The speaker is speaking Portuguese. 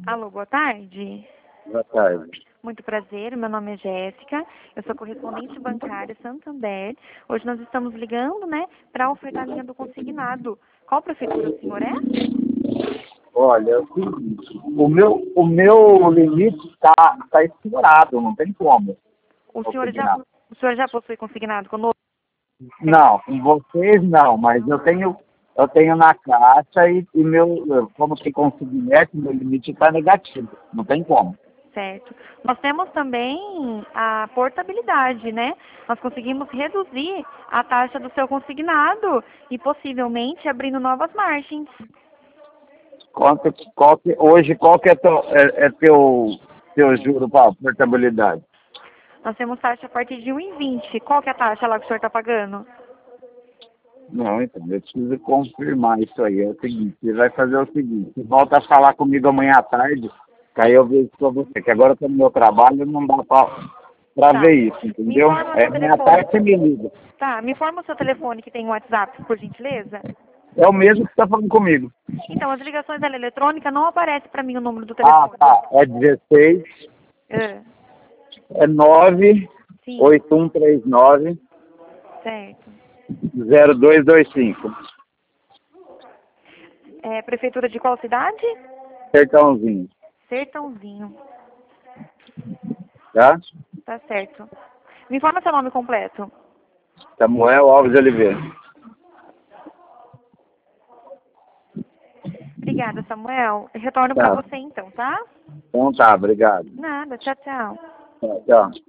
Alô, boa tarde. Boa tarde. Muito prazer, meu nome é Jéssica, eu sou correspondente bancária Santander. Hoje nós estamos ligando, né, para ofertar a linha do consignado. Qual prefeitura o senhor é? Olha, é o seguinte, o meu limite está estourado, não tem como. Consignado. O senhor já possui consignado conosco? Não, com vocês não, mas eu tenho na caixa e como tem consignado, meu limite está negativo, não tem como. Certo. Nós temos também a portabilidade, né? Nós conseguimos reduzir a taxa do seu consignado e possivelmente abrindo novas margens. Hoje, qual que é teu juro para portabilidade? Nós temos taxa a partir de 1,20. Qual que é a taxa lá que o senhor está pagando? Não, então, eu preciso confirmar isso aí. É o seguinte, você vai fazer o seguinte, você volta a falar comigo amanhã à tarde, que aí eu vejo pra você, que agora eu tô no meu trabalho, não dá pra Tá. ver isso, Me entendeu? informa o seu Amanhã à tarde você telefone. me liga. Tá, me informa o seu telefone que tem WhatsApp, por gentileza. É o mesmo que você tá falando comigo. Então, as ligações da eletrônica não aparece para mim o número do Ah, telefone. tá. É 16, Ah, é 9, sim, 8139 certo. 0225. É, prefeitura de qual cidade? Sertãozinho, Sertãozinho. tá? Tá certo. Me informa seu nome completo. Samuel Alves de Oliveira. Obrigada, Samuel. Eu retorno para Tá. você então, tá? Então tá, obrigado. Nada, tchau, tchau. Tchau, tchau.